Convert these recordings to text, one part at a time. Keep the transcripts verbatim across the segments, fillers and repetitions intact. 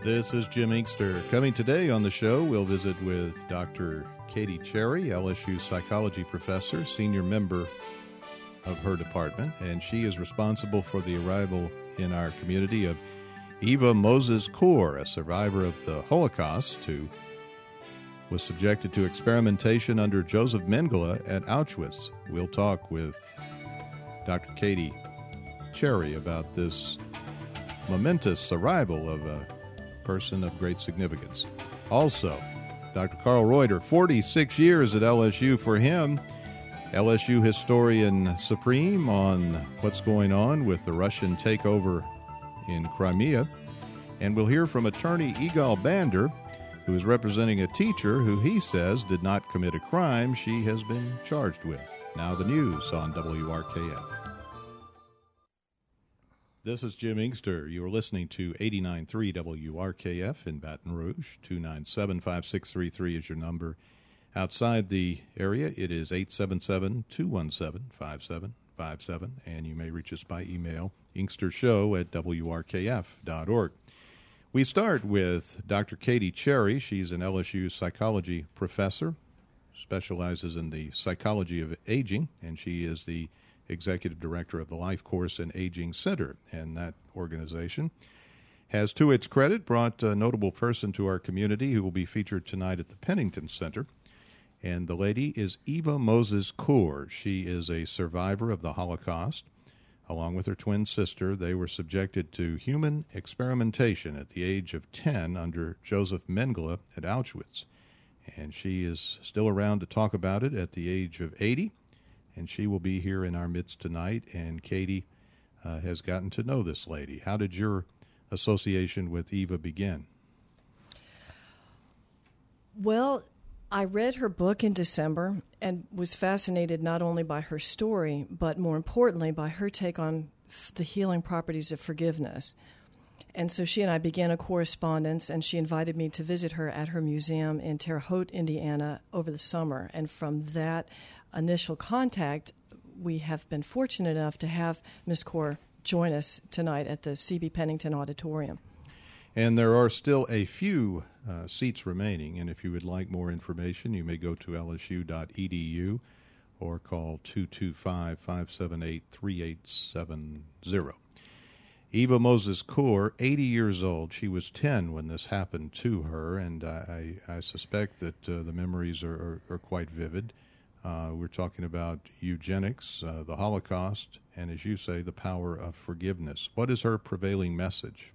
This is Jim Inkster. Coming today on the show, we'll visit with Doctor Katie Cherry, L S U psychology professor, senior member of her department, and she is responsible for the arrival in our community of Eva Moses Kur, a survivor of the Holocaust who was subjected to experimentation under Joseph Mengele at Auschwitz. We'll talk with Doctor Katie Cherry about this momentous arrival of a person of great significance. Also, Doctor Carl Reuter, forty-six years at L S U for him, L S U historian supreme on what's going on with the Russian takeover in Crimea. And we'll hear from attorney Igal Bander, who is representing a teacher who he says did not commit a crime she has been charged with. Now the news on W R K F. This is Jim Inkster. You are listening to eighty-nine point three W R K F in Baton Rouge. two nine seven, five six three three is your number. Outside the area, it is eight seven seven, two one seven, five seven five seven, and you may reach us by email, inkstershow at W R K F dot org. We start with Doctor Katie Cherry. She's an L S U psychology professor, specializes in the psychology of aging, and she is the executive director of the Life Course and Aging Center, and that organization has, to its credit, brought a notable person to our community who will be featured tonight at the Pennington Center, and the lady is Eva Moses Kur. She is a survivor of the Holocaust. Along with her twin sister, they were subjected to human experimentation at the age of ten under Joseph Mengele at Auschwitz, and she is still around to talk about it at the age of eighty. And she will be here in our midst tonight, and Katie uh, has gotten to know this lady. How did your association with Eva begin? Well, I read her book in December and was fascinated not only by her story, but more importantly by her take on f- the healing properties of forgiveness. And so she and I began a correspondence, and she invited me to visit her at her museum in Terre Haute, Indiana, over the summer. And from that initial contact, we have been fortunate enough to have Miz Kur join us tonight at the C B Pennington Auditorium. And there are still a few uh, seats remaining, and if you would like more information, you may go to L S U dot E D U or call two two five, five seven eight, three eight seven zero. Eva Moses Kur, eighty years old. She was ten when this happened to her, and I, I suspect that uh, the memories are, are, are quite vivid. Uh, we're talking about eugenics, uh, the Holocaust, and as you say, the power of forgiveness. What is her prevailing message?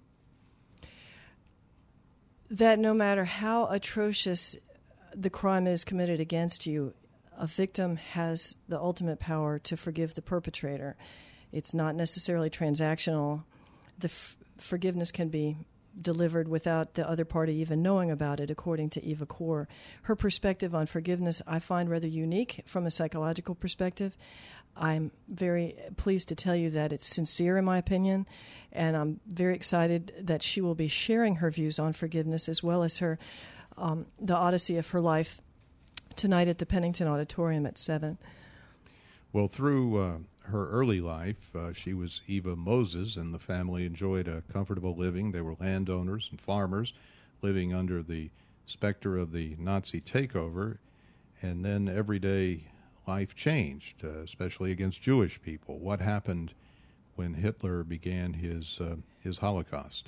That no matter how atrocious the crime is committed against you, a victim has the ultimate power to forgive the perpetrator. It's not necessarily transactional. The f- forgiveness can be delivered without the other party even knowing about it, according to Eva Kur. Her perspective on forgiveness I find rather unique from a psychological perspective. I'm very pleased to tell you that it's sincere in my opinion, and I'm very excited that she will be sharing her views on forgiveness as well as her um, the odyssey of her life tonight at the Pennington Auditorium at seven. Well, through uh, her early life, uh, she was Eva Moses, and the family enjoyed a comfortable living. They were landowners and farmers living under the specter of the Nazi takeover, and then everyday life changed, uh, especially against Jewish people. What happened when Hitler began his uh, his Holocaust?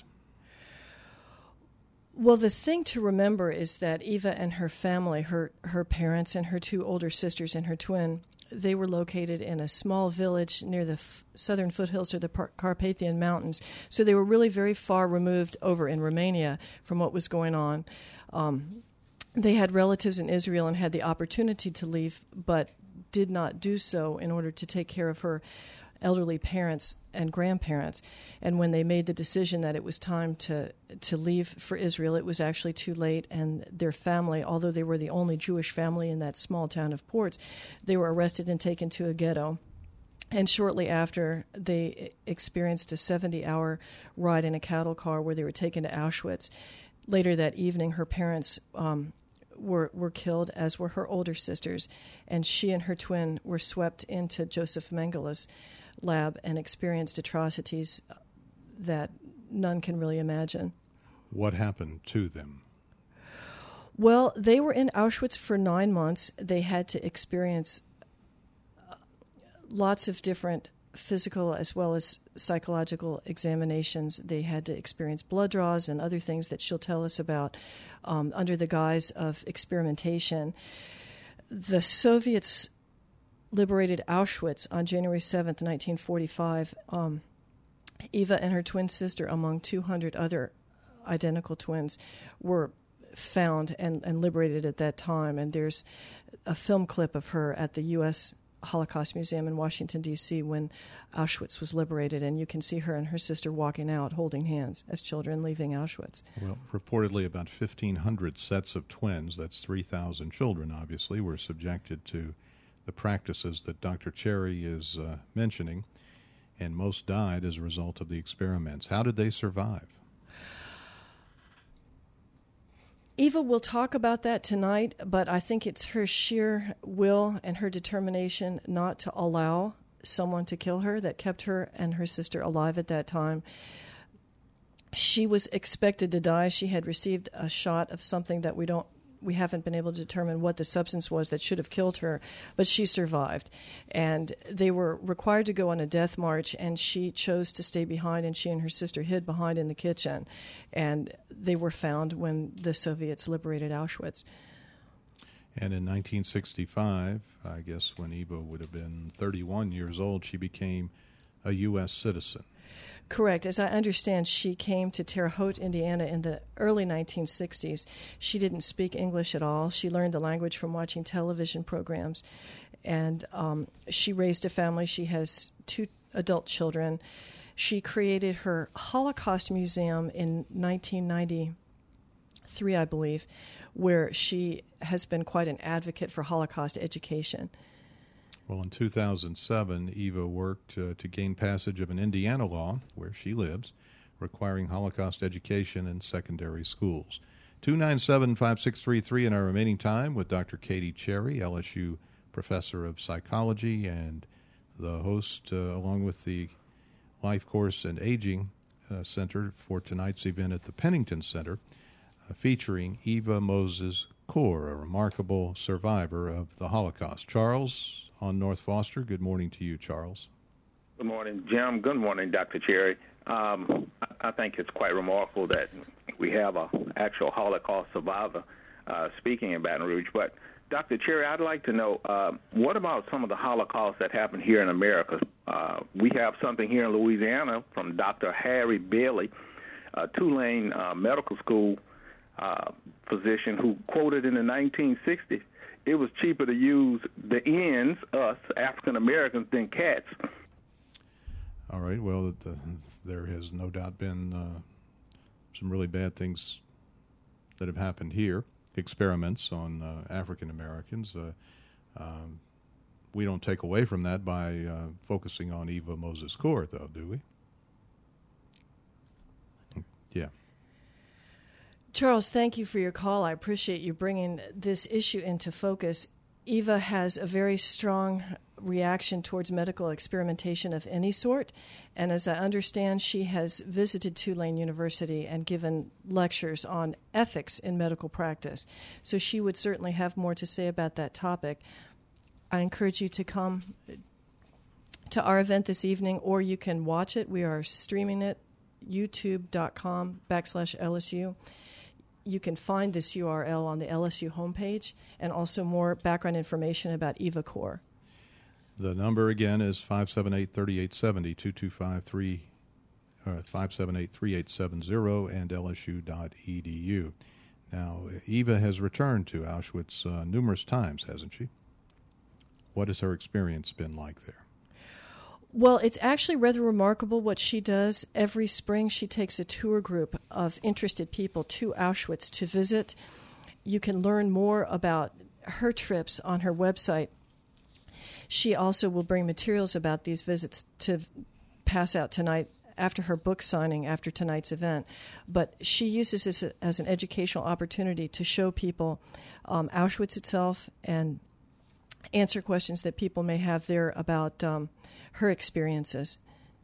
Well, the thing to remember is that Eva and her family, her her parents and her two older sisters and her twin, they were located in a small village near the f- southern foothills of the Par- Carpathian Mountains. So they were really very far removed over in Romania from what was going on. Um, they had relatives in Israel and had the opportunity to leave, but did not do so in order to take care of her elderly parents and grandparents. And when they made the decision that it was time to to leave for Israel, it was actually too late, and their family, although they were the only Jewish family in that small town of Ports, they were arrested and taken to a ghetto. And shortly after, they experienced a seventy-hour ride in a cattle car where they were taken to Auschwitz. Later that evening, her parents um, were were killed, as were her older sisters, and she and her twin were swept into Joseph Mengele's lab and experienced atrocities that none can really imagine. What happened to them? Well, they were in Auschwitz for nine months. They had to experience lots of different physical as well as psychological examinations. They had to experience blood draws and other things that she'll tell us about um, under the guise of experimentation. The Soviets liberated Auschwitz on January seventh, nineteen forty-five. Um, Eva and her twin sister, among two hundred other identical twins, were found and, and liberated at that time. And there's a film clip of her at the U S Holocaust Museum in Washington, D C when Auschwitz was liberated, and you can see her and her sister walking out holding hands as children leaving Auschwitz. Well, reportedly about fifteen hundred sets of twins, that's three thousand children obviously, were subjected to the practices that Doctor Cherry is uh, mentioning, and most died as a result of the experiments. How did they survive? Eva will talk about that tonight, but I think it's her sheer will and her determination not to allow someone to kill her that kept her and her sister alive at that time. She was expected to die. She had received a shot of something that we don't we haven't been able to determine what the substance was that should have killed her, but she survived. And they were required to go on a death march, and she chose to stay behind, and she and her sister hid behind in the kitchen. And they were found when the Soviets liberated Auschwitz. And in nineteen sixty-five, I guess when Eva would have been thirty-one years old, she became a U S citizen. Correct. As I understand, she came to Terre Haute, Indiana in the early nineteen sixties. She didn't speak English at all. She learned the language from watching television programs. And um, she raised a family. She has two adult children. She created her Holocaust Museum in nineteen ninety-three, I believe, where she has been quite an advocate for Holocaust education. Well, in two thousand seven, Eva worked uh, to gain passage of an Indiana law, where she lives, requiring Holocaust education in secondary schools. two nine seven, five six three three in our remaining time with Doctor Katie Cherry, L S U professor of psychology and the host, uh, along with the Life Course and Aging uh, Center for tonight's event at the Pennington Center, uh, featuring Eva Moses Core, a remarkable survivor of the Holocaust. Charles on North Foster. Good morning to you, Charles. Good morning, Jim. Good morning, Doctor Cherry. Um, I think it's quite remarkable that we have an actual Holocaust survivor uh, speaking in Baton Rouge. But, Doctor Cherry, I'd like to know, uh, what about some of the Holocausts that happened here in America? Uh, we have something here in Louisiana from Doctor Harry Bailey, a Tulane uh, Medical School uh, physician who quoted in the nineteen sixties, it was cheaper to use the ends, us, African Americans, than cats. All right. Well, the, there has no doubt been uh, some really bad things that have happened here, experiments on uh, African Americans. Uh, um, we don't take away from that by uh, focusing on Eva Moses Core, though, do we? Yeah. Charles, thank you for your call. I appreciate you bringing this issue into focus. Eva has a very strong reaction towards medical experimentation of any sort, and as I understand, she has visited Tulane University and given lectures on ethics in medical practice. So she would certainly have more to say about that topic. I encourage you to come to our event this evening, or you can watch it. We are streaming it, youtube.com backslash LSU. You can find this U R L on the L S U homepage, and also more background information about Eva Core. The number again is five seven eight, three eight seven zero, two two five three, uh, five seven eight, three eight seven zero, and L S U dot E D U. Now, Eva has returned to Auschwitz uh, numerous times, hasn't she? What has her experience been like there? Well, it's actually rather remarkable what she does. Every spring she takes a tour group of interested people to Auschwitz to visit. You can learn more about her trips on her website. She also will bring materials about these visits to pass out tonight after her book signing after tonight's event. But she uses this as an educational opportunity to show people um, Auschwitz itself and answer questions that people may have there about um, her experiences.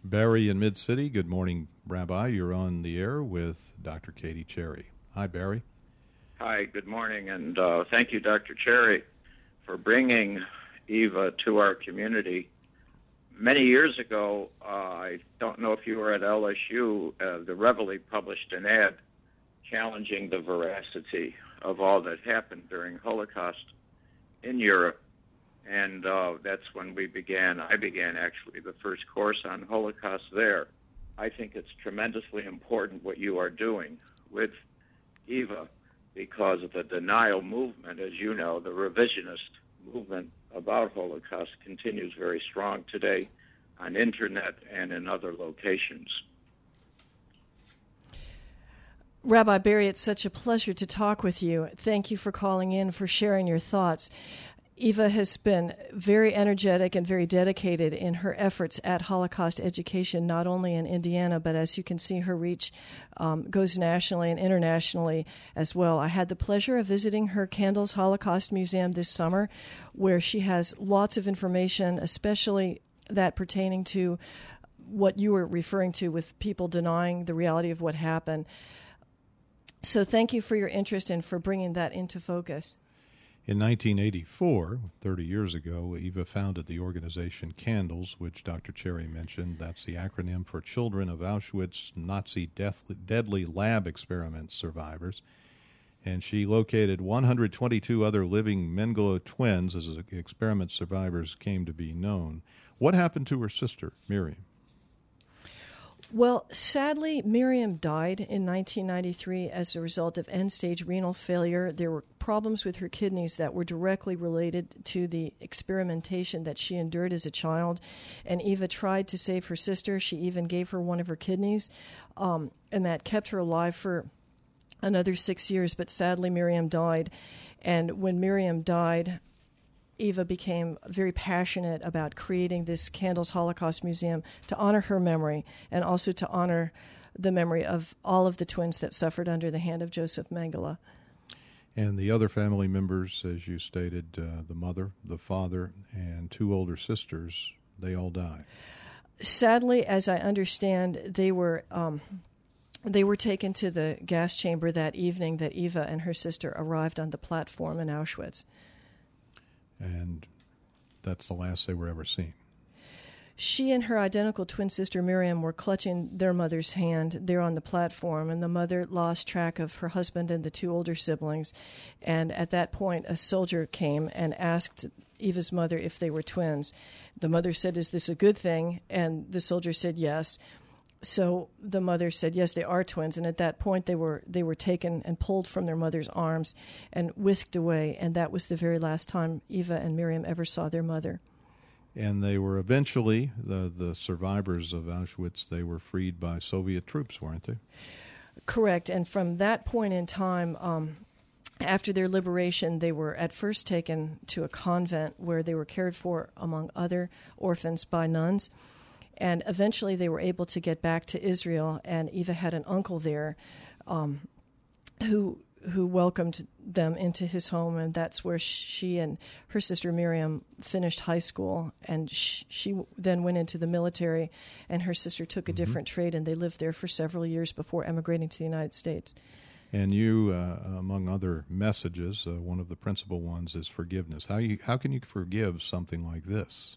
Barry in Mid-City. Good morning, Rabbi. You're on the air with Doctor Katie Cherry. Hi, Barry. Hi, good morning, and uh, thank you, Doctor Cherry, for bringing Eva to our community. Many years ago, uh, I don't know if you were at L S U, uh, the Reveille published an ad challenging the veracity of all that happened during Holocaust in Europe. And uh, that's when we began, I began actually the first course on Holocaust there. I think it's tremendously important what you are doing with Eva because of the denial movement. As you know, the revisionist movement about Holocaust continues very strong today on internet and in other locations. Rabbi Barry, it's such a pleasure to talk with you. Thank you for calling in, for sharing your thoughts. Eva has been very energetic and very dedicated in her efforts at Holocaust education, not only in Indiana, but as you can see, her reach um, goes nationally and internationally as well. I had the pleasure of visiting her Candles Holocaust Museum this summer, where she has lots of information, especially that pertaining to what you were referring to with people denying the reality of what happened. So thank you for your interest and for bringing that into focus. In nineteen eighty-four, thirty years ago, Eva founded the organization Candles, which Doctor Cherry mentioned. That's the acronym for Children of Auschwitz Nazi Death, Deadly Lab Experiment Survivors. And she located one hundred twenty-two other living Mengele twins as experiment survivors came to be known. What happened to her sister, Miriam? Well, sadly, Miriam died in nineteen ninety-three as a result of end-stage renal failure. There were problems with her kidneys that were directly related to the experimentation that she endured as a child. And Eva tried to save her sister. She even gave her one of her kidneys, um, and that kept her alive for another six years. But sadly, Miriam died. And when Miriam died, Eva became very passionate about creating this Candles Holocaust Museum to honor her memory and also to honor the memory of all of the twins that suffered under the hand of Joseph Mengele. And the other family members, as you stated, uh, the mother, the father, and two older sisters, they all died. Sadly, as I understand, they were um, they were taken to the gas chamber that evening that Eva and her sister arrived on the platform in Auschwitz. And that's the last they were ever seen. She and her identical twin sister Miriam were clutching their mother's hand there on the platform, and the mother lost track of her husband and the two older siblings. And at that point, a soldier came and asked Eva's mother if they were twins. The mother said, "Is this a good thing?" And the soldier said yes. So the mother said, yes, they are twins. And at that point, they were they were taken and pulled from their mother's arms and whisked away. And that was the very last time Eva and Miriam ever saw their mother. And they were eventually, the, the survivors of Auschwitz, they were freed by Soviet troops, weren't they? Correct. And from that point in time, um, after their liberation, they were at first taken to a convent where they were cared for, among other orphans, by nuns. And eventually they were able to get back to Israel, and Eva had an uncle there um, who who welcomed them into his home, and that's where she and her sister Miriam finished high school, and she, she then went into the military, and her sister took a mm-hmm. different trade, and they lived there for several years before emigrating to the United States. And you, uh, among other messages, uh, one of the principal ones is forgiveness. How you how can you forgive something like this?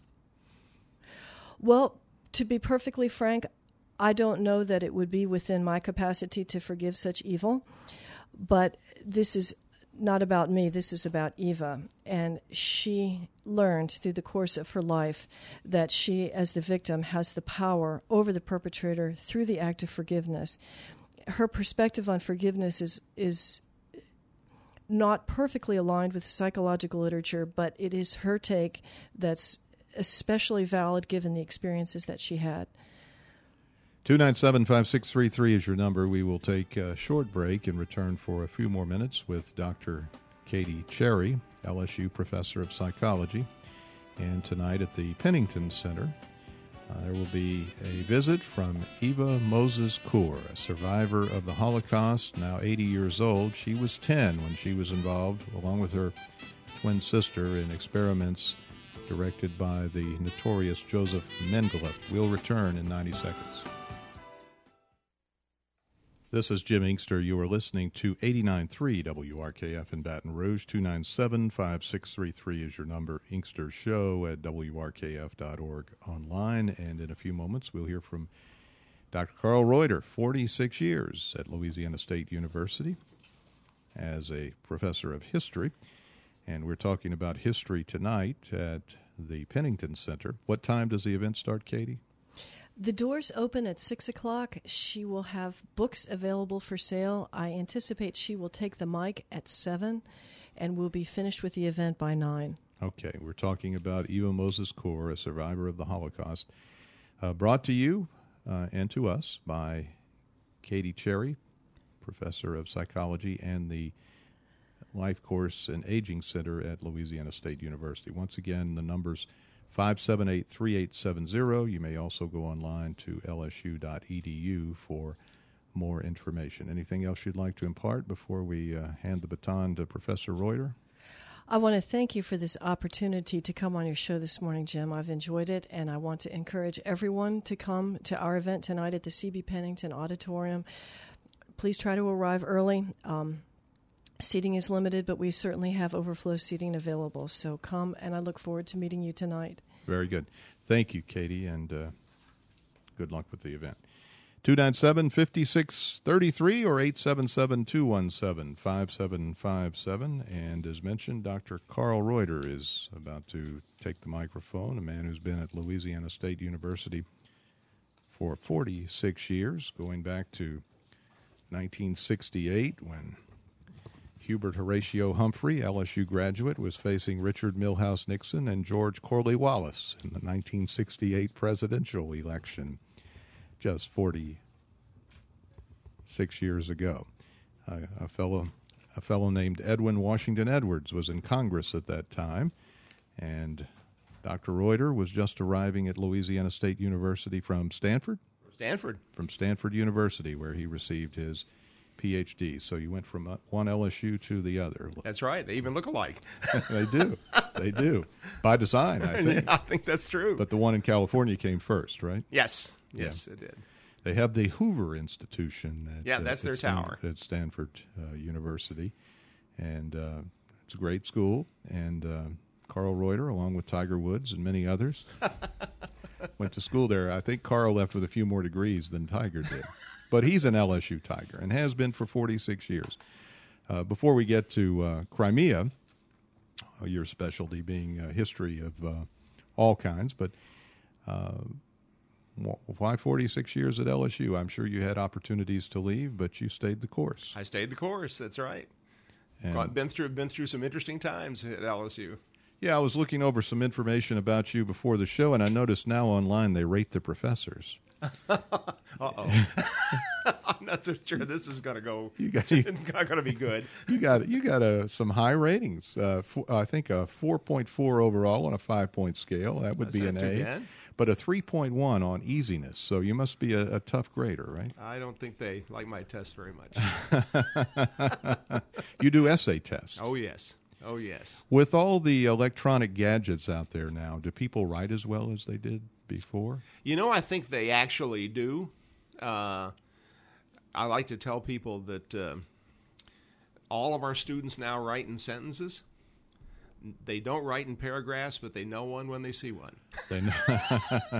Well, to be perfectly frank, I don't know that it would be within my capacity to forgive such evil, but this is not about me. This is about Eva. And she learned through the course of her life that she, as the victim, has the power over the perpetrator through the act of forgiveness. Her perspective on forgiveness is is not perfectly aligned with psychological literature, but it is her take that's especially valid given the experiences that she had. two nine seven, five six three three is your number. We will take a short break and return for a few more minutes with Doctor Katie Cherry, L S U professor of psychology. And tonight at the Pennington Center, uh, there will be a visit from Eva Moses Kur, a survivor of the Holocaust, now eighty years old. She was ten when she was involved, along with her twin sister, in experiments directed by the notorious Joseph Mengele. We'll return in ninety seconds. This is Jim Inkster. You are listening to eighty-nine point three W R K F in Baton Rouge. two nine seven, five six three three is your number. Inkster Show at W R K F dot org online. And in a few moments, we'll hear from Doctor Carl Reuter, forty-six years at Louisiana State University as a professor of history. And we're talking about history tonight at the Pennington Center. What time does the event start, Katie? The doors open at six o'clock. She will have books available for sale. I anticipate she will take the mic at seven, and we'll be finished with the event by nine. Okay, we're talking about Eva Moses Core, a survivor of the Holocaust, uh, brought to you uh, and to us by Katie Cherry, professor of psychology and the Life Course and Aging Center at Louisiana State University. Once again, the number's five seven eight, three eight seven zero. You may also go online to L S U dot E D U for more information. Anything else you'd like to impart before we uh, hand the baton to Professor Reuter? I want to thank you for this opportunity to come on your show this morning, Jim. I've enjoyed it, and I want to encourage everyone to come to our event tonight at the C B Pennington Auditorium. Please try to arrive early. Um, Seating is limited, but we certainly have overflow seating available. So come, and I look forward to meeting you tonight. Very good. Thank you, Katie, and uh, good luck with the event. two nine seven, five six three three or eight seven seven, two one seven, five seven five seven. And as mentioned, Doctor Carl Reuter is about to take the microphone, a man who's been at Louisiana State University for forty-six years, going back to nineteen sixty-eight when Hubert Horatio Humphrey, L S U graduate, was facing Richard Milhouse Nixon and George Corley Wallace in the nineteen sixty-eight presidential election just forty-six years ago. Uh, a fellow a fellow named Edwin Washington Edwards was in Congress at that time, and Doctor Reuter was just arriving at Louisiana State University from Stanford? Stanford. From Stanford University, where he received his P H D. So you went from one L S U to the other. That's right. They even look alike. They do. They do. By design, I think. Yeah, I think that's true. But the one in California came first, right? Yes. Yes, Yeah. it did. They have the Hoover Institution. At, Yeah, that's uh, their at Stan- tower. At Stanford uh, University. And uh, it's a great school. And uh, Carl Reuter, along with Tiger Woods and many others, went to school there. I think Carl left with a few more degrees than Tiger did. But he's an L S U Tiger and has been for forty-six years. Uh, before we get to uh, Crimea, uh, your specialty being uh, history of uh, all kinds, but uh, why forty-six years at L S U? I'm sure you had opportunities to leave, but you stayed the course. I stayed the course. That's right. And I've been through been through some interesting times at L S U. yeah, I was looking over some information about you before the show, and I noticed now online they rate the professors. Uh-oh. I'm not so sure this is going to go. You got you, not going to be good. you got you got uh, some high ratings. Uh, four, I think a four point four overall on a five point scale. That would That's be not an too A. bad. But a three point one on easiness. So you must be a, a tough grader, right? I don't think they like my test very much. You do essay tests. Oh yes. Oh yes. With all the electronic gadgets out there now, do people write as well as they did before? You know, I think they actually do. Uh, I like to tell people that uh, all of our students now write in sentences. They don't write in paragraphs, but they know one when they see one. They know.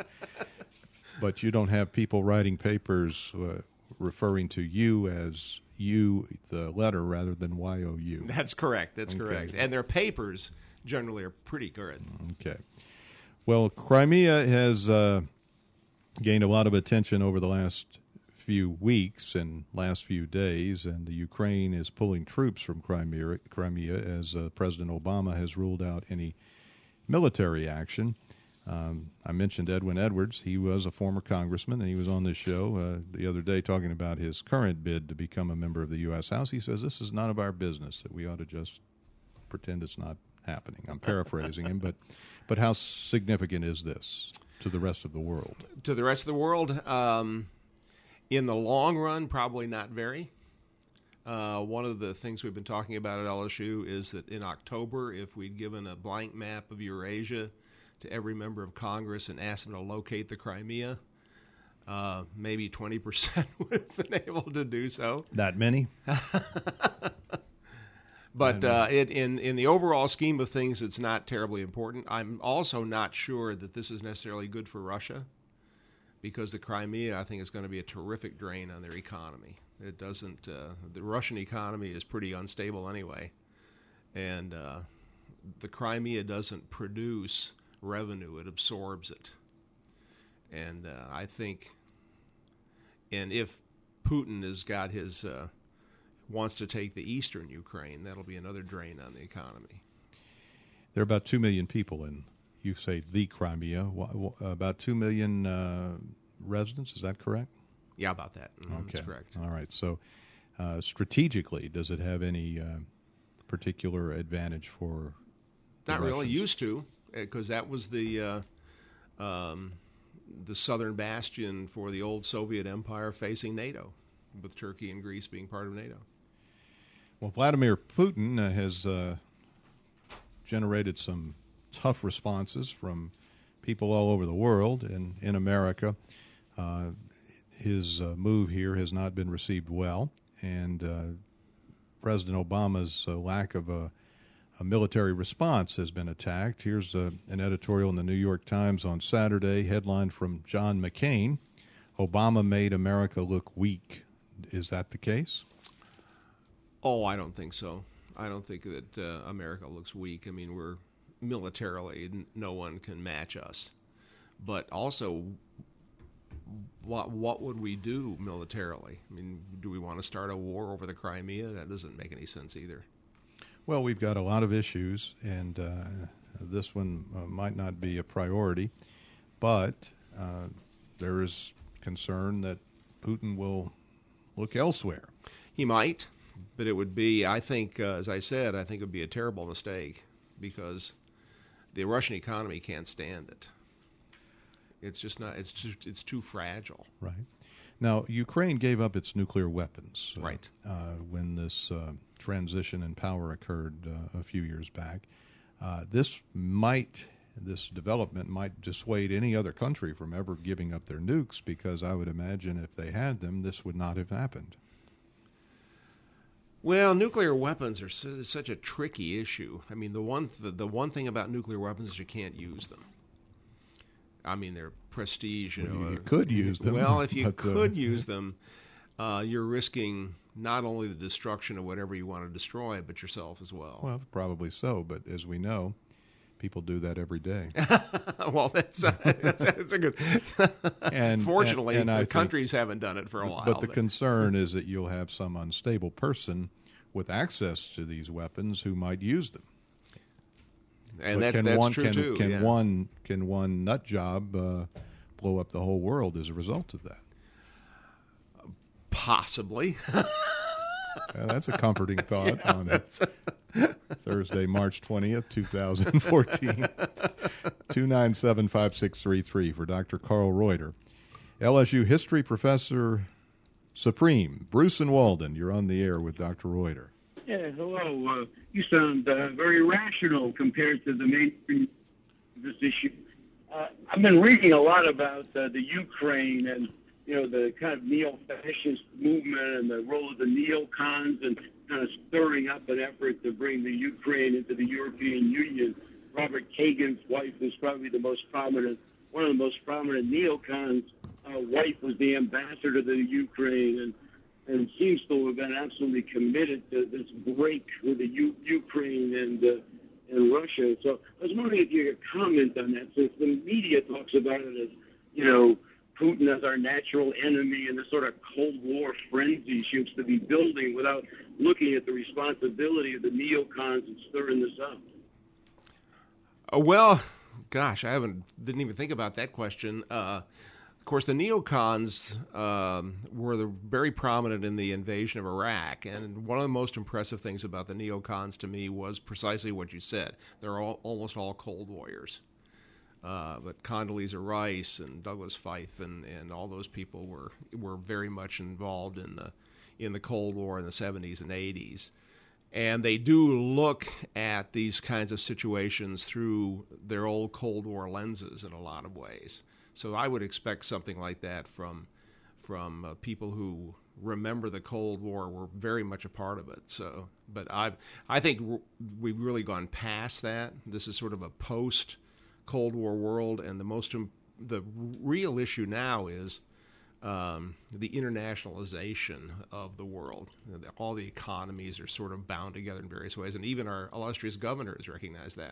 But you don't have people writing papers uh, referring to you as you, the letter, rather than Y O U. That's correct. That's Okay. correct. And their papers generally are pretty good. Okay. Well, Crimea has uh, gained a lot of attention over the last few weeks and last few days, and the Ukraine is pulling troops from Crimea, Crimea as uh, President Obama has ruled out any military action. Um, I mentioned Edwin Edwards. He was a former congressman, and he was on this show uh, the other day talking about his current bid to become a member of the U S House. He says this is none of our business, that we ought to just pretend it's not happening. I'm paraphrasing him, but but how significant is this to the rest of the world? To the rest of the world, um, in the long run, probably not very. Uh, one of the things we've been talking about at L S U is that in October, if we'd given a blank map of Eurasia to every member of Congress and asked them to locate the Crimea, uh, maybe twenty percent would have been able to do so. That many? But uh, it, in, in the overall scheme of things, it's not terribly important. I'm also not sure that this is necessarily good for Russia, because the Crimea, I think, is going to be a terrific drain on their economy. It doesn't. Uh, the Russian economy is pretty unstable anyway, and uh, the Crimea doesn't produce revenue; it absorbs it. And uh, I think, and if Putin has got his uh, wants to take the eastern Ukraine, that'll be another drain on the economy. There are about two million people in, you say, the Crimea. About two million uh, residents. Is that correct? Yeah, about that. Mm, okay. That's correct. All right. So uh, strategically, does it have any uh, particular advantage for the Not really. Russians? Used to, because that was the uh, um, the southern bastion for the old Soviet Empire facing NATO, with Turkey and Greece being part of NATO. Well, Vladimir Putin uh, has uh, generated some tough responses from people all over the world and in America. Uh, his uh, move here has not been received well, and uh, President Obama's uh, lack of a, a military response has been attacked. Here's uh, an editorial in the New York Times on Saturday, headline from John McCain: Obama made America look weak. Is that the case? Oh, I don't think so. I don't think that uh, America looks weak. I mean, we're militarily, no one can match us. But also, what what would we do militarily? I mean, do we want to start a war over the Crimea? That doesn't make any sense either. Well, we've got a lot of issues, and uh, this one uh, might not be a priority. But uh, there is concern that Putin will look elsewhere. He might, but it would be, I think, uh, as I said, I think it would be a terrible mistake, because the Russian economy can't stand it. It's just not, it's too, it's too fragile. Right. Now, Ukraine gave up its nuclear weapons uh, right. uh, when this uh, transition in power occurred uh, a few years back. Uh, this might, this development might dissuade any other country from ever giving up their nukes, because I would imagine if they had them, this would not have happened. Well, nuclear weapons are su- such a tricky issue. I mean, the one th- the one thing about nuclear weapons is you can't use them. I mean, they're prestige. You well, know, you could use them. Well, if you but, could uh, use them, uh, you're risking not only the destruction of whatever you want to destroy, but yourself as well. Well, probably so. But as we know, people do that every day. Well, that's, uh, that's, that's a good. and Fortunately, and, and the I countries think, haven't done it for a while. But the concern is that you'll have some unstable person with access to these weapons who might use them. And but that, can that's one, true can, too. Can yeah. one can one nut job uh, blow up the whole world as a result of that? Possibly. Uh, that's a comforting thought yeah, on Thursday, March twentieth, twenty fourteen. two nine seven, five six three three for Doctor Carl Reuter. L S U history professor supreme, Bruce and Walden. You're on the air with Doctor Reuter. Yeah, hello. Uh, you sound uh, very rational compared to the mainstream of this issue. Uh, I've been reading a lot about uh, the Ukraine and, you know, the kind of neo-fascist movement and the role of the neocons and kind of stirring up an effort to bring the Ukraine into the European Union. Robert Kagan's wife was probably the most prominent, one of the most prominent neocons. Uh, wife was the ambassador to the Ukraine and and seems to have been absolutely committed to this break with the U- Ukraine and uh, and Russia. So I was wondering if you could comment on that, since the media talks about it as, you know, Putin as our natural enemy and the sort of Cold War frenzy seems to be building without looking at the responsibility of the neocons in stirring this up. Uh, well, gosh, I haven't didn't even think about that question. Uh, Of course, the neocons um, were the, very prominent in the invasion of Iraq, and one of the most impressive things about the neocons to me was precisely what you said. They're all, almost all cold warriors. Uh, but Condoleezza Rice and Douglas Feith and, and all those people were were very much involved in the in the Cold War in the seventies and eighties. And they do look at these kinds of situations through their old Cold War lenses in a lot of ways. So I would expect something like that from from uh, people who remember the Cold War, were very much a part of it. So, but I I think we've really gone past that. This is sort of a post-Cold War world, and the most the real issue now is um, the internationalization of the world. All the economies are sort of bound together in various ways, and even our illustrious governors recognize that.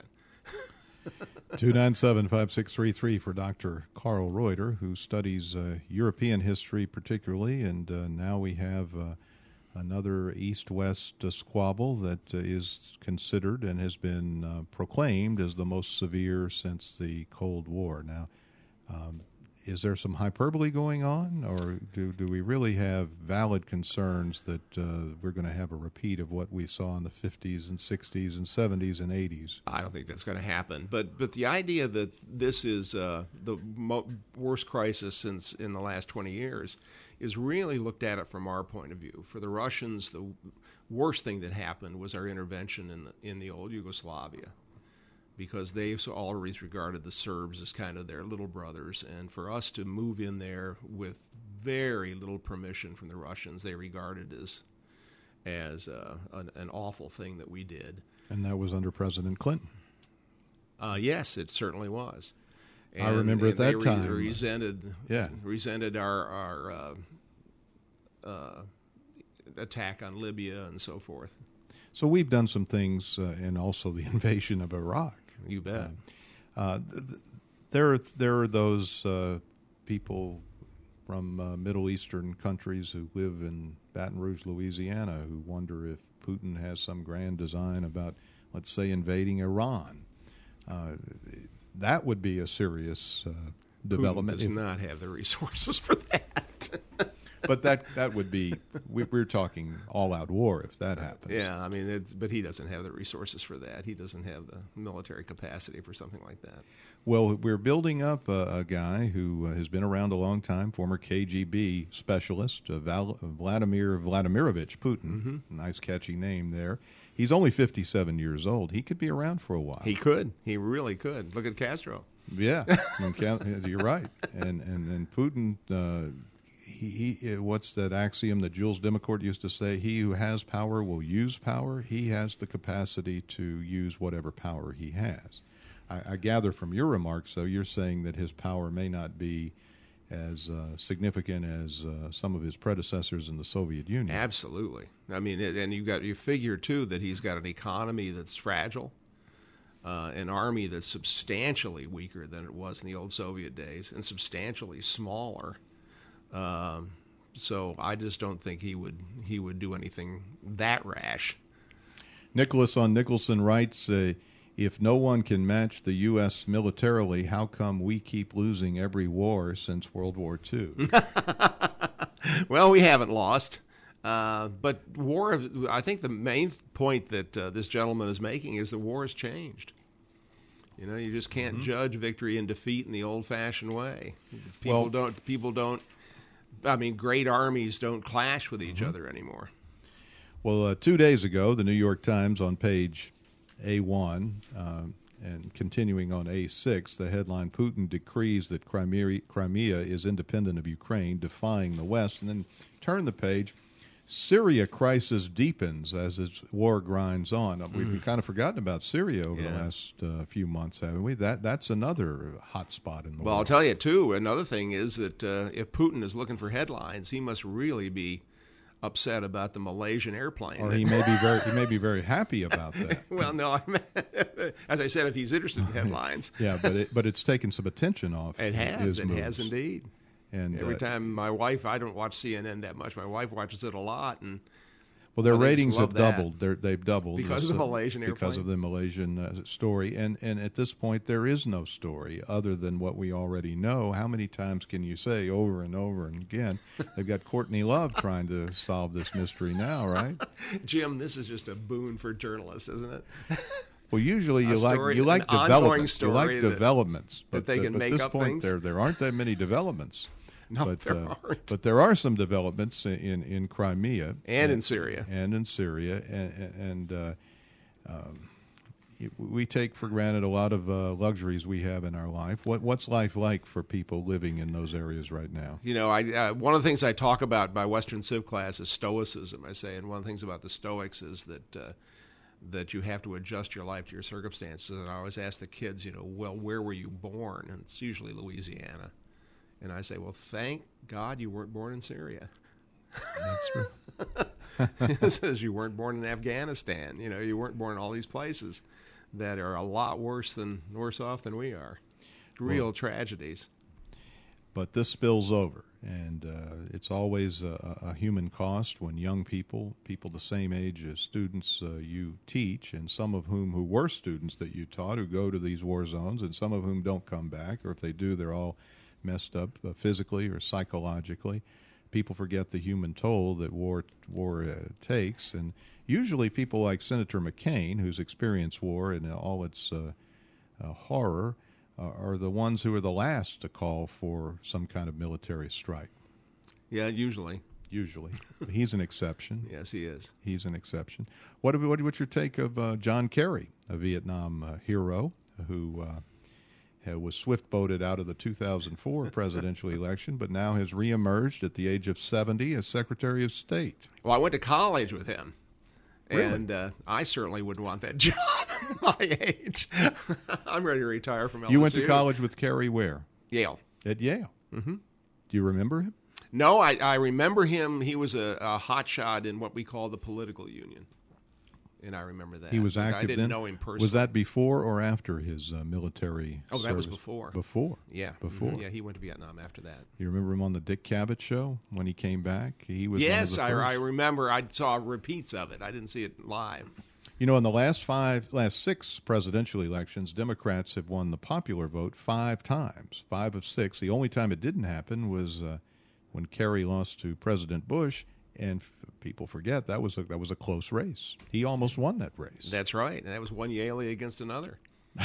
two nine seven, five six three three for Doctor Carl Reuter, who studies uh, European history particularly, and uh, now we have uh, another East-West uh, squabble that uh, is considered and has been uh, proclaimed as the most severe since the Cold War. Now, um, is there some hyperbole going on, or do, do we really have valid concerns that uh, we're going to have a repeat of what we saw in the fifties and sixties and seventies and eighties? I don't think that's going to happen. But but the idea that this is uh, the mo- worst crisis since in the last twenty years is really looked at it from our point of view. For the Russians, the worst thing that happened was our intervention in the, in the old Yugoslavia, because they always regarded the Serbs as kind of their little brothers. And for us to move in there with very little permission from the Russians, they regarded as as uh, an, an awful thing that we did. And that was under President Clinton. Uh, yes, it certainly was. And, I remember at that they time. Re- resented, yeah. resented our, our uh, uh, attack on Libya and so forth. So we've done some things, uh, and also the invasion of Iraq. You bet. Uh, uh, th- there, are, there are those uh, people from uh, Middle Eastern countries who live in Baton Rouge, Louisiana, who wonder if Putin has some grand design about, let's say, invading Iran. Uh, that would be a serious uh, development. Putin does if, not have the resources for that. But that that would be, we, we're talking all-out war if that happens. Yeah, I mean, it's, but he doesn't have the resources for that. He doesn't have the military capacity for something like that. Well, we're building up a, a guy who uh, has been around a long time, former K G B specialist, uh, Val, Vladimir Vladimirovich Putin. Mm-hmm. Nice catchy name there. He's only fifty-seven years old. He could be around for a while. He could. He really could. Look at Castro. Yeah, you're right. And, and, and Putin... Uh, He, he, what's that axiom that Jules Demicourt used to say? He who has power will use power. He has the capacity to use whatever power he has. I, I gather from your remarks, though, you're saying that his power may not be as uh, significant as uh, some of his predecessors in the Soviet Union. Absolutely. I mean, and you got you figure too that he's got an economy that's fragile, uh, an army that's substantially weaker than it was in the old Soviet days, and substantially smaller. Um, so I just don't think he would he would do anything that rash. Nicholas on Nicholson writes, uh, if no one can match the U S militarily, how come we keep losing every war since World War Two? Well, we haven't lost. Uh, but war, I think the main point that uh, this gentleman is making is the war has changed. You know, you just can't mm-hmm. judge victory and defeat in the old-fashioned way. People well, don't. People don't. I mean, great armies don't clash with each mm-hmm. other anymore. Well, uh, two days ago, the New York Times on page A one uh, and continuing on A six, the headline, Putin decrees that Crimea, Crimea is independent of Ukraine, defying the West. And then turn the page, Syria crisis deepens as its war grinds on. Mm. We've kind of forgotten about Syria over yeah. the last uh, few months, haven't we? That That's another hot spot in the well, world. I'll tell you, too, another thing is that uh, if Putin is looking for headlines, he must really be upset about the Malaysian airplane. Or he may be very he may be very happy about that. Well, no, I mean, as I said, if he's interested in headlines. Yeah, but it, but it's taken some attention off It has, his it moves. has indeed. And every uh, time my wife, I don't watch C N N that much. My wife watches it a lot, and well, their well, ratings have that. doubled. They're, they've doubled because of the Malaysian because airplane. of the Malaysian uh, story. And and at this point, there is no story other than what we already know. How many times can you say over and over and again? They've got Courtney Love trying to solve this mystery now, right? Jim, this is just a boon for journalists, isn't it? Well, usually you A like story, you like an ongoing developments. story You like that, developments, that but they uh, can but make this up point things. there there aren't that many developments. No, but, there uh, aren't. But there are some developments in, in Crimea. And, and in Syria. And in Syria. And, and uh, um, we take for granted a lot of uh, luxuries we have in our life. What What's life like for people living in those areas right now? You know, I uh, one of the things I talk about by Western Civ class is Stoicism, I say. And one of the things about the Stoics is that uh, that you have to adjust your life to your circumstances. And I always ask the kids, you know, well, where were you born? And it's usually Louisiana. And I say, well, thank God you weren't born in Syria. That's true. It says you weren't born in Afghanistan. You know, you weren't born in all these places that are a lot worse than worse off than we are. Real well, tragedies. But this spills over, and uh, it's always a, a human cost when young people, people the same age as students uh, you teach, and some of whom who were students that you taught who go to these war zones, and some of whom don't come back, or if they do, they're all messed up uh, physically or psychologically. People forget the human toll that war war uh, takes, and usually people like Senator McCain, who's experienced war and all its uh, uh, horror, uh, are the ones who are the last to call for some kind of military strike. Yeah, usually. Usually. He's an exception. Yes, he is. He's an exception. What, what What's your take of uh, John Kerry, a Vietnam uh, hero who uh, was swift-boated out of the two thousand four presidential election, but now has reemerged at the age of seventy as Secretary of State? Well, I went to college with him. Really? And uh, I certainly wouldn't want that job at my age. I'm ready to retire from L S U. You went to college with Kerry where? Yale. At Yale. Mm-hmm. Do you remember him? No, I, I remember him. He was a, a hotshot in what we call the political union. And I remember that. He was active I didn't then? know him personally. Was that before or after his uh, military Oh, that service? was before. Before? Yeah. Before? Mm-hmm. Yeah, he went to Vietnam after that. You remember him on the Dick Cavett show when he came back? He was Yes, one of the I, first. I remember. I saw repeats of it. I didn't see it live. You know, in the last five, last six presidential elections, Democrats have won the popular vote five times, five of six. The only time it didn't happen was uh, when Kerry lost to President Bush, and f- people forget that was a, that was a close race. He almost won that race. That's right, and that was one Yale against another.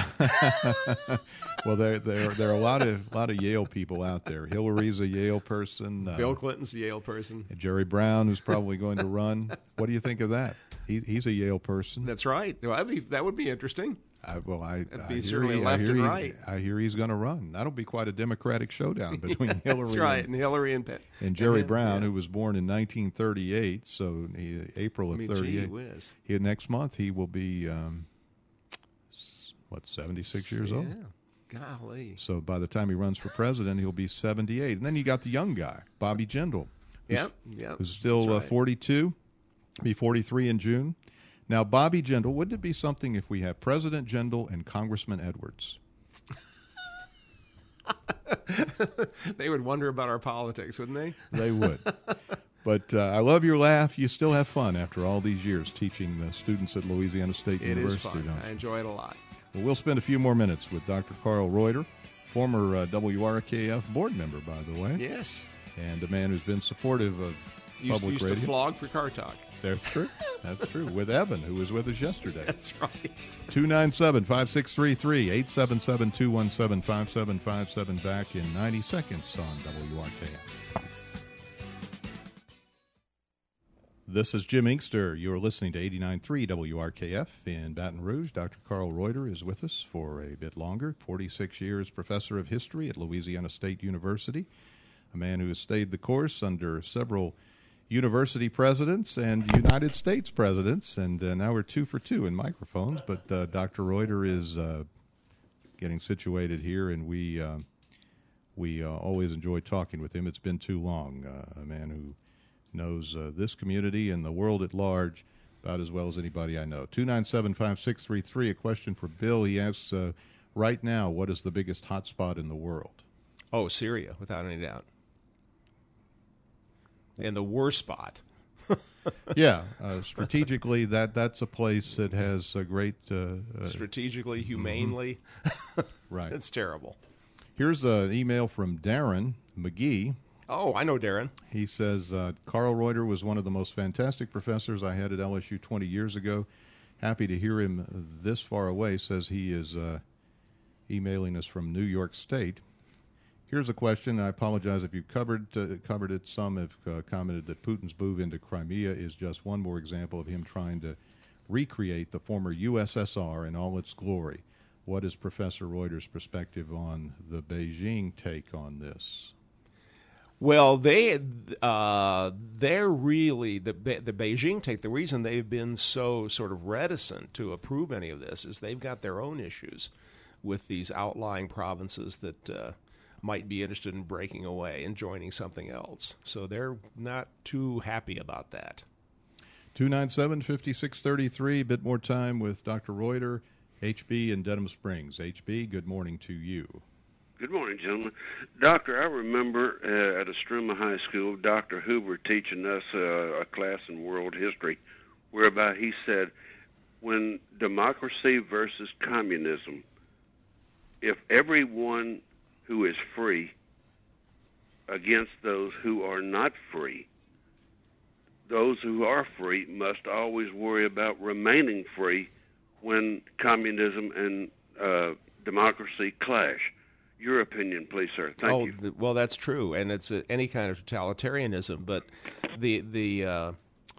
Well, there there there are a lot of lot of Yale people out there. Hillary's a Yale person. Uh, Bill Clinton's a Yale person. Jerry Brown, who's probably going to run. What do you think of that? He, he's a Yale person. That's right. Well, that'd be, that would be interesting. I, well, I, That'd I be hear certainly he, left I hear and he- right. I hear he's going to run. That'll be quite a Democratic showdown between Hillary That's right, and, and Hillary and, Pitt. and Jerry and, Brown, yeah. who was born in nineteen thirty-eight, so he, April I of mean, thirty-eight. gee whiz. He, next month he will be, um, s- what, seventy-six years yeah. old? Golly. So by the time he runs for president, he'll be seventy-eight. And then you got the young guy, Bobby Jindal, who's, Yep, yep. who's still That's uh, right. forty-two, be forty-three in June. Now, Bobby Jindal, wouldn't it be something if we have President Jindal and Congressman Edwards? They would wonder about our politics, wouldn't they? They would. But uh, I love your laugh. You still have fun after all these years teaching the students at Louisiana State It University. is fun. don't you? I enjoy it a lot. Well, we'll spend a few more minutes with Doctor Carl Reuter, former uh, W R K F board member, by the way, Yes. and a man who's been supportive of Used, public used radio. to flog for Car Talk. That's true. That's true. With Evan, who was with us yesterday. That's right. two nine seven, five six three three, eight seven seven, two one seven, five seven five seven. Back in ninety seconds on W R K F. This is Jim Inkster. You're listening to eighty-nine point three W R K F in Baton Rouge. Doctor Carl Reuter is with us for a bit longer. forty-six years professor of history at Louisiana State University. A man who has stayed the course under several university presidents and United States presidents, and uh, now we're two for two in microphones. But uh, Doctor Reuter is uh, getting situated here, and we uh, we uh, always enjoy talking with him. It's been too long. Uh, a man who knows uh, this community and the world at large about as well as anybody I know. two nine seven, five six three three, a question for Bill. He asks, uh, right now, what is the biggest hot spot in the world? Oh, Syria, without any doubt. And the worst spot. Yeah, uh, strategically, that that's a place that has a great... Uh, uh, Strategically, humanely. right. It's terrible. Here's an email from Darren McGee. Oh, I know Darren. He says, uh, Carl Reuter was one of the most fantastic professors I had at L S U twenty years ago. Happy to hear him this far away. Says he is uh, emailing us from New York State. Here's a question. I apologize if you covered uh, covered it. Some have uh, commented that Putin's move into Crimea is just one more example of him trying to recreate the former U S S R in all its glory. What is Professor Reuter's perspective on the Beijing take on this? Well, they uh, they're really the the Beijing take. The reason they've been so sort of reticent to approve any of this is they've got their own issues with these outlying provinces that uh, might be interested in breaking away and joining something else. So they're not too happy about that. two nine seven, five six three three. A bit more time with Doctor Reuter, H B in Dedham Springs. H B, good morning to you. Good morning, gentlemen. Doctor, I remember uh, at Estrema High School, Doctor Hoover teaching us uh, a class in world history, whereby he said, when democracy versus communism, if everyone who is free against those who are not free, those who are free must always worry about remaining free when communism and uh, democracy clash. Your opinion, please, sir. Thank oh, you. Th- well, that's true, and it's a, any kind of totalitarianism. But the the uh,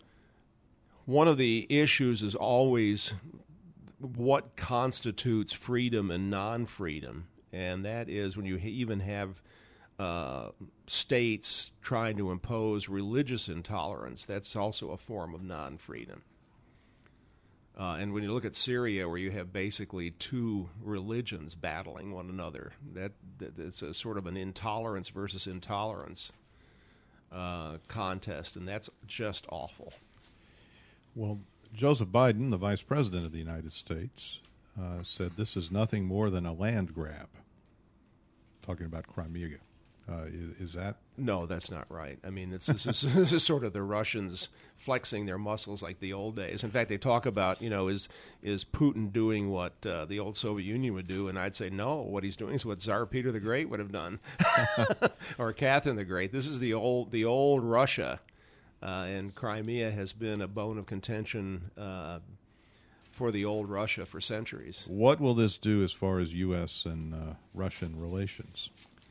one of the issues is always what constitutes freedom and non-freedom, and that is when you even have uh, states trying to impose religious intolerance. That's also a form of non-freedom. Uh, and when you look at Syria, where you have basically two religions battling one another, that, that it's a sort of an intolerance versus intolerance uh, contest, and that's just awful. Well, Joseph Biden, the Vice President of the United States, uh, said this is nothing more than a land grab. Talking about Crimea. Uh, is, is that? No, that's not right. I mean, it's, this, is, this is sort of the Russians flexing their muscles like the old days. In fact, they talk about, you know, is is Putin doing what uh, the old Soviet Union would do? And I'd say, no, what he's doing is what Tsar Peter the Great would have done, or Catherine the Great. This is the old the old Russia, uh, and Crimea has been a bone of contention uh, for the old Russia for centuries. What will this do as far as U S and uh, Russian relations?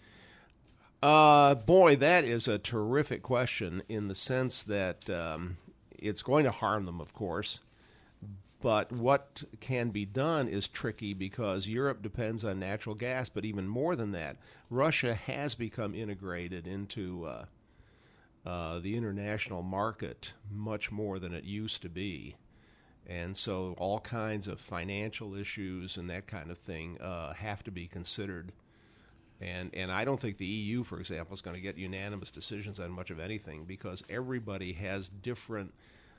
Uh, boy, that is a terrific question in the sense that um, it's going to harm them, of course. But what can be done is tricky because Europe depends on natural gas. But even more than that, Russia has become integrated into uh, uh, the international market much more than it used to be. And so all kinds of financial issues and that kind of thing uh, have to be considered. And and I don't think the E U, for example, is going to get unanimous decisions on much of anything because everybody has different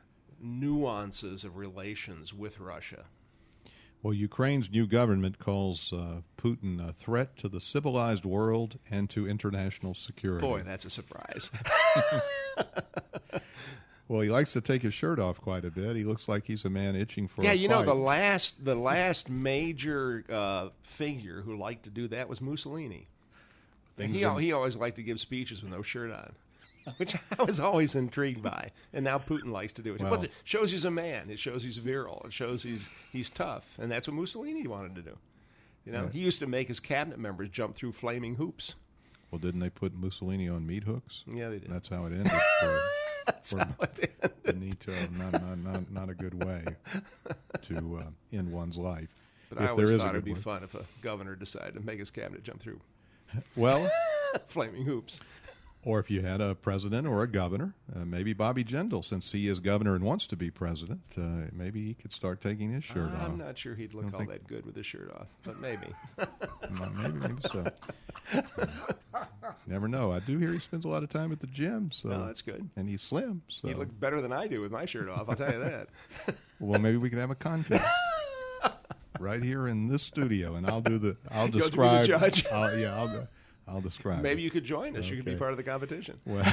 nuances of relations with Russia. Well, Ukraine's new government calls uh, Putin a threat to the civilized world and to international security. Boy, that's a surprise. Well, he likes to take his shirt off quite a bit. He looks like he's a man itching for yeah, a you fight. know, the last the last major uh, figure who liked to do that was Mussolini. Things He, didn't- he always liked to give speeches with no shirt on, which I was always intrigued by. And now Putin likes to do it. Well- it shows he's a man. It shows he's virile. It shows he's he's tough. And that's what Mussolini wanted to do. You know, Yeah. he used to make his cabinet members jump through flaming hoops. Well, didn't they put Mussolini on meat hooks? Yeah, they did. That's how it ended. For, That's for how it ended. Benito, not, not, not, not a good way to uh, end one's life. But if I always there is a thought it'd good be one. fun if a governor decided to make his cabinet jump through Well, flaming hoops. or if you had a president or a governor, uh, maybe Bobby Jindal, since he is governor and wants to be president, uh, maybe he could start taking his shirt I'm off. not sure he'd look Don't all think- that good with his shirt off, but maybe. Well, maybe, maybe so. Never know. I do hear he spends a lot of time at the gym. So No, that's good. And he's slim. So He'd look better than I do with my shirt off, I'll tell you that. well, maybe we could have a contest right here in this studio, and I'll do the. I'll You'll be the describe. judge? I'll, yeah, I'll. I'll describe. Maybe it. you could join us. You could be Okay. part of the competition. Well,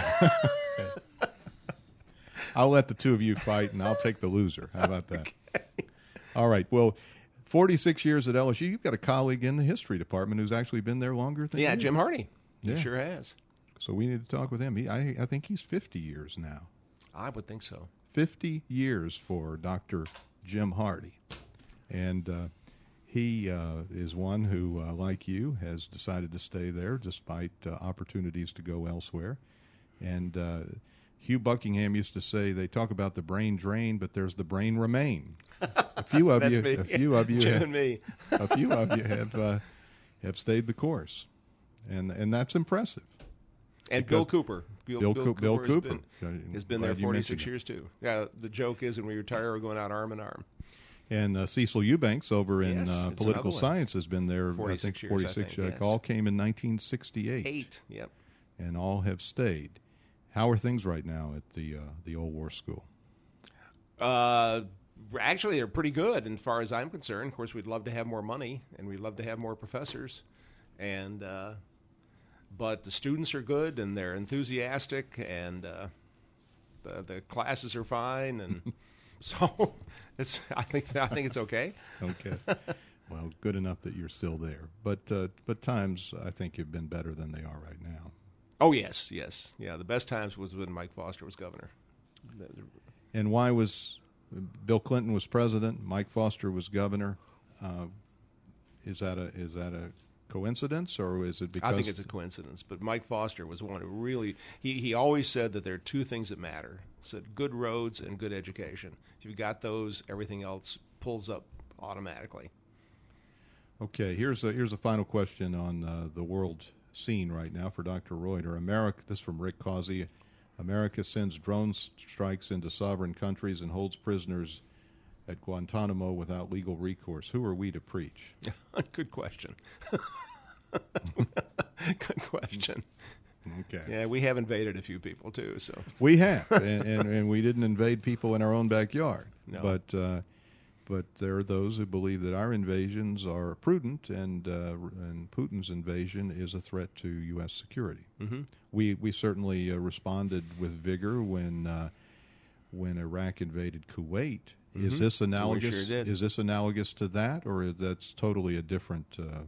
I'll let the two of you fight, and I'll take the loser. How about that? Okay. All right. Well, forty-six years at L S U. You've got a colleague in the history department who's actually been there longer than Yeah, you. Jim Hardy. Yeah. He sure has. So we need to talk with him. He, I, I think he's fifty years now. I would think so. fifty years for Doctor Jim Hardy. And uh, he uh, is one who, uh, like you, has decided to stay there despite uh, opportunities to go elsewhere. And uh, Hugh Buckingham used to say, they talk about the brain drain, but there's the brain remain. A few of That's you, me. a few of you, Jim have, and me. a few of you have uh, have stayed the course, and and that's impressive. And Because Bill Cooper. Bill, Bill, Coo- Bill has Cooper been, has been Glad there you mentioned forty-six it. years, too. Yeah, the joke is when we retire, we're going out arm in arm. And uh, Cecil Eubanks over in Yes, uh, it's political another one. science has been there, forty-six I think, years, forty-six. I think, uh, yes. All came in nineteen sixty-eight. Eight, yep. And all have stayed. How are things right now at the uh, the Old War School? Uh, actually, they're pretty good, as far as I'm concerned. Of course, we'd love to have more money, and we'd love to have more professors. And uh, but the students are good, and they're enthusiastic, and uh, the the classes are fine, and so it's. I think I think it's okay. Okay. Well, good enough that you're still there. But uh, but times, I think, have been better than they are right now. Oh yes, yes, yeah. The best times was when Mike Foster was governor. And why was Bill Clinton was president, Mike Foster was governor? Uh, is that a is that a coincidence, or is it because I think it's a coincidence? But Mike Foster was one who really he, he always said that there are two things that matter: he said good roads and good education. If you've got those, everything else pulls up automatically. Okay, here's a here's a final question on uh, the world scene right now for Doctor Reuter. America, this is from Rick Causey. America sends drone strikes into sovereign countries and holds prisoners at Guantanamo without legal recourse. Who are we to preach? Good question. Good question. Okay. Yeah, we have invaded a few people too. So we have, and, and, and we didn't invade people in our own backyard. No. But uh, but there are those who believe that our invasions are prudent, and uh, and Putin's invasion is a threat to U S security. Mm-hmm. We we certainly uh, responded with vigor when uh, when Iraq invaded Kuwait. Mm-hmm. Is this analogous? We sure did. Is this analogous to that, or is that's totally a different uh,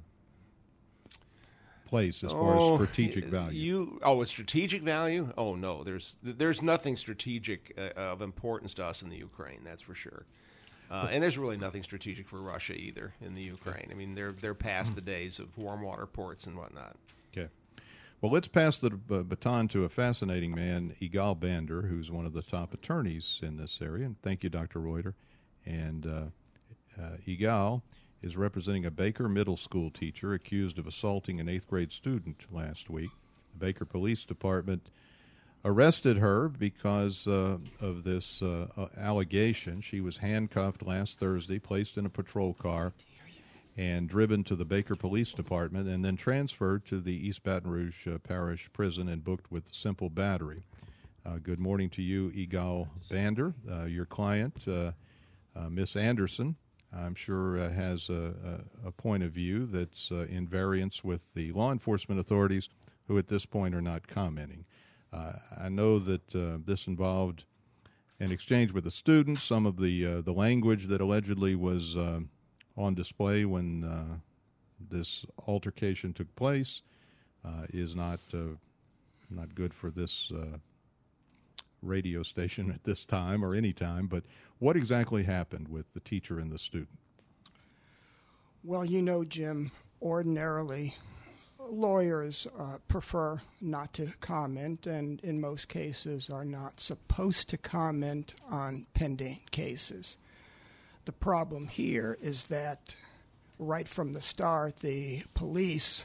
place as far Oh, as strategic value? You oh, it's strategic value? Oh no, there's there's nothing strategic uh, of importance to us in the Ukraine. That's for sure. Uh, and there's really nothing strategic for Russia either in the Ukraine. I mean, they're they're past the days of warm water ports and whatnot. Okay. Well, let's pass the b- baton to a fascinating man, Igal Bander, who's one of the top attorneys in this area. And thank you, Doctor Reuter. And uh, uh, Igal is representing a Baker Middle School teacher accused of assaulting an eighth grade student last week. The Baker Police Department arrested her because uh, of this uh, uh, allegation. She was handcuffed last Thursday, placed in a patrol car, and driven to the Baker Police Department, and then transferred to the East Baton Rouge uh, Parish Prison and booked with simple battery. Uh, good morning to you, Igal Bander. Uh, your client, uh, uh, Miss Anderson, I'm sure uh, has a, a, a point of view that's uh, in variance with the law enforcement authorities, who at this point are not commenting. Uh, I know that uh, this involved an exchange with a student. Some of the uh, the language that allegedly was uh, on display when uh, this altercation took place uh, is not uh, not good for this uh, radio station at this time or any time. But what exactly happened with the teacher and the student? Well, you know, Jim, ordinarily lawyers uh, prefer not to comment, and in most cases are not supposed to comment on pending cases. The problem here is that right from the start, the police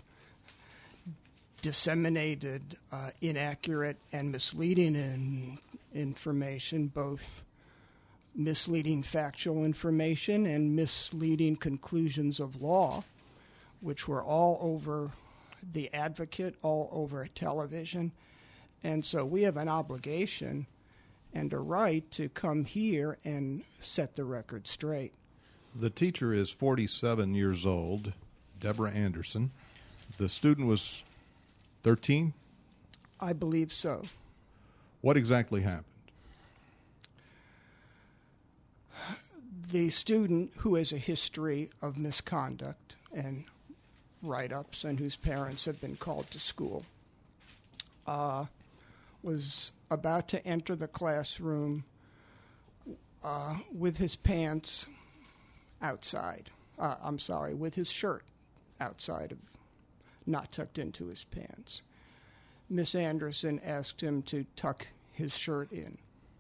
disseminated uh, inaccurate and misleading in information, both misleading factual information and misleading conclusions of law, which were all over the Advocate, all over television. And so we have an obligation and a right to come here and set the record straight. The teacher is forty-seven years old, Deborah Anderson. The student was thirteen? I believe so. What exactly happened? The student, who has a history of misconduct and write-ups and whose parents have been called to school, uh, was about to enter the classroom uh, with his pants outside, Uh, I'm sorry, with his shirt outside of, not tucked into his pants. Miss Anderson asked him to tuck his shirt in.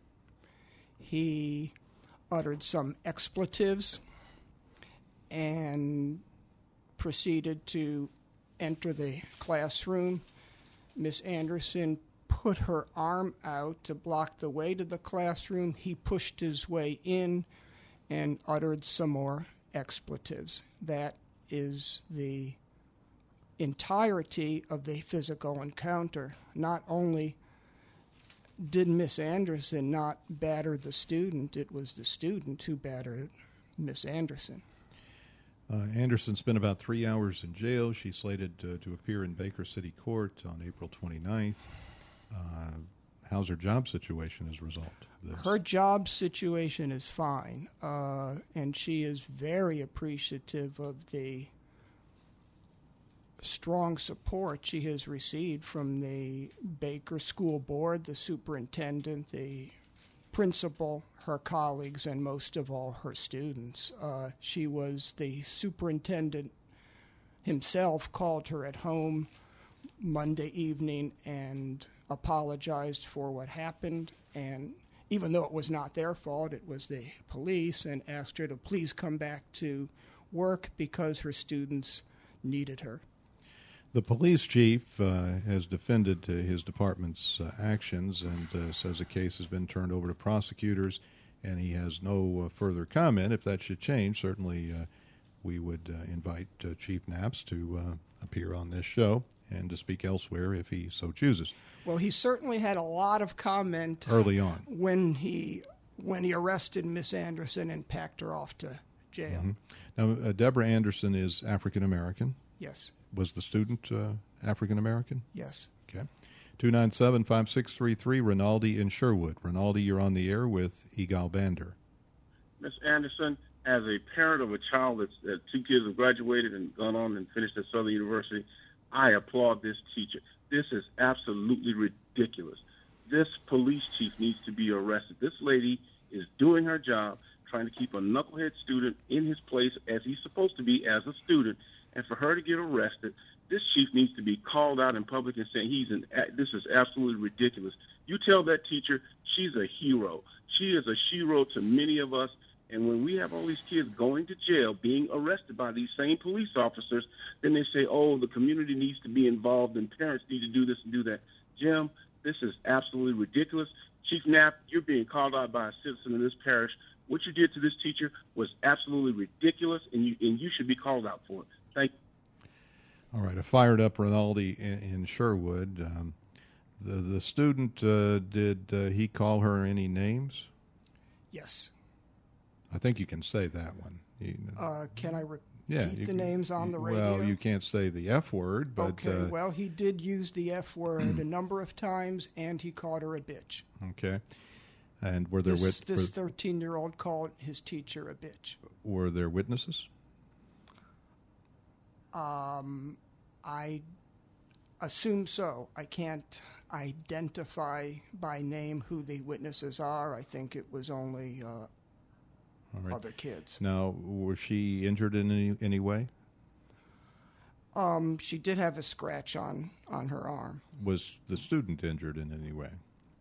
He uttered some expletives and proceeded to enter the classroom. Miss Anderson put her arm out to block the way to the classroom. He pushed his way in and uttered some more expletives. That is the entirety of the physical encounter. Not only did Miss Anderson not batter the student, it was the student who battered Miss Anderson. Uh, Anderson spent about three hours in jail. She's slated uh, to appear in Baker City Court on April twenty-ninth. Uh, how's her job situation as a result of this? Her job situation is fine, uh, and she is very appreciative of the strong support she has received from the Baker School Board, the superintendent, the principal, her colleagues, and most of all, her students. Uh, she was the superintendent himself, called her at home Monday evening and apologized for what happened, and even though it was not their fault, it was the police, and asked her to please come back to work because her students needed her. The police chief uh, has defended uh, his department's uh, actions and uh, says the case has been turned over to prosecutors, and he has no uh, further comment. If that should change, certainly uh, we would uh, invite uh, Chief Knaps to uh, appear on this show and to speak elsewhere if he so chooses. Well, he certainly had a lot of comment early on when he when he arrested Miss Anderson and packed her off to jail. Mm-hmm. Now, uh, Deborah Anderson is African American. Yes. Was the student uh, African American? Yes. Okay. two nine seven, five six three three, Rinaldi in Sherwood. Rinaldi, you're on the air with Egal Bander. Miss Anderson, as a parent of a child that's, that two kids have graduated and gone on and finished at Southern University, I applaud this teacher. This is absolutely ridiculous. This police chief needs to be arrested. This lady is doing her job, trying to keep a knucklehead student in his place as he's supposed to be as a student, and for her to get arrested, this chief needs to be called out in public and saying he's an. This is absolutely ridiculous. You tell that teacher she's a hero. She is a hero to many of us. And when we have all these kids going to jail, being arrested by these same police officers, then they say, oh, the community needs to be involved and parents need to do this and do that. Jim, this is absolutely ridiculous. Chief Knapp, you're being called out by a citizen in this parish. What you did to this teacher was absolutely ridiculous, and you and you should be called out for it. Thank you. All right, a fired up Rinaldi in, in Sherwood. Um, the the student, uh, did uh, he call her any names? Yes. I think you can say that one. You, uh, can I repeat yeah, the can, names on you, the radio? Well, you can't say the F word, but... Okay, uh, well, he did use the F word a number of times, and he called her a bitch. Okay. And were there... This, wit- this thirteen-year-old called his teacher a bitch. Were there witnesses? Um, I assume so. I can't identify by name who the witnesses are. I think it was only... Uh, Right. other kids. Now, was she injured in any, any way? Um, she did have a scratch on, on her arm. Was the student injured in any way?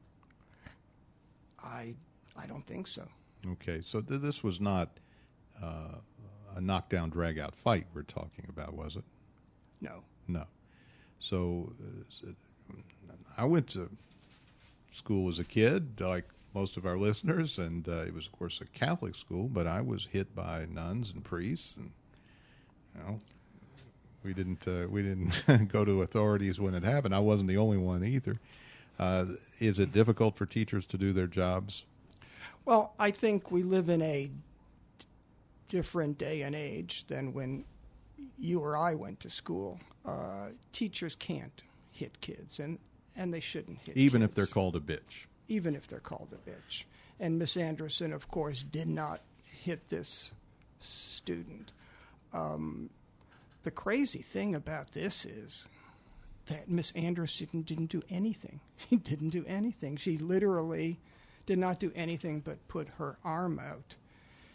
I I don't think so. Okay, so th- this was not uh, a knockdown, drag-out fight we're talking about, was it? No. No. So uh, I went to school as a kid, like most of our listeners, and uh, it was, of course, a Catholic school, but I was hit by nuns and priests, and you know, we didn't uh, we didn't go to authorities when it happened. I wasn't the only one either. Uh, is it difficult for teachers to do their jobs? Well, I think we live in a d- different day and age than when you or I went to school. Uh, teachers can't hit kids, and, and they shouldn't hit even kids. if they're called a bitch. Even if they're called a bitch. And Miss Anderson, of course, did not hit this student. Um, the crazy thing about this is that Miss Anderson didn't do anything. She didn't do anything. She literally did not do anything but put her arm out.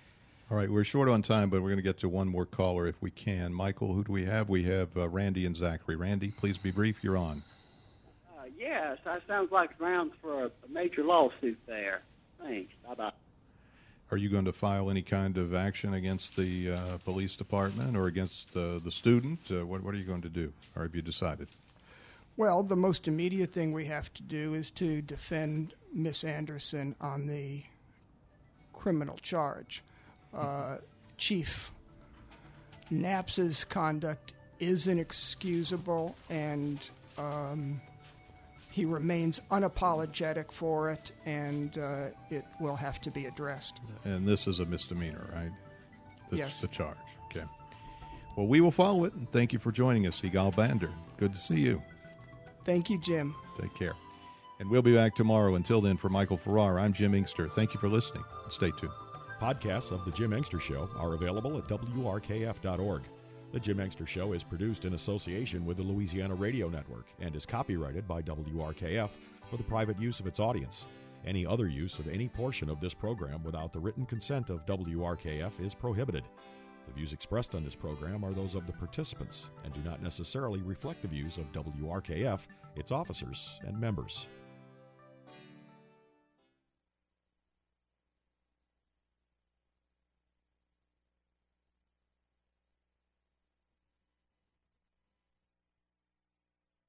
All right, we're short on time, but we're going to get to one more caller if we can. Michael, who do we have? We have uh, Randy and Zachary. Randy, please be brief. You're on. Uh, yes, that sounds like grounds for a, a major lawsuit there. Thanks. Bye-bye. Are you going to file any kind of action against the uh, police department or against uh, the student? Uh, what, what are you going to do, or have you decided? Well, the most immediate thing we have to do is to defend Miss Anderson on the criminal charge. Uh, Chief Knapp's conduct is inexcusable, and um, he remains unapologetic for it, and uh, it will have to be addressed. And this is a misdemeanor, right? That's yes. the charge. Okay. Well, we will follow it, and thank you for joining us, Sigal Bander. Good to see you. Thank you, Jim. Take care. And we'll be back tomorrow. Until then, for Michael Farrar, I'm Jim Inkster. Thank you for listening. Stay tuned. Podcasts of The Jim Inkster Show are available at W R K F dot org. The Jim Inkster Show is produced in association with the Louisiana Radio Network and is copyrighted by W R K F for the private use of its audience. Any other use of any portion of this program without the written consent of W R K F is prohibited. The views expressed on this program are those of the participants and do not necessarily reflect the views of W R K F, its officers, and members.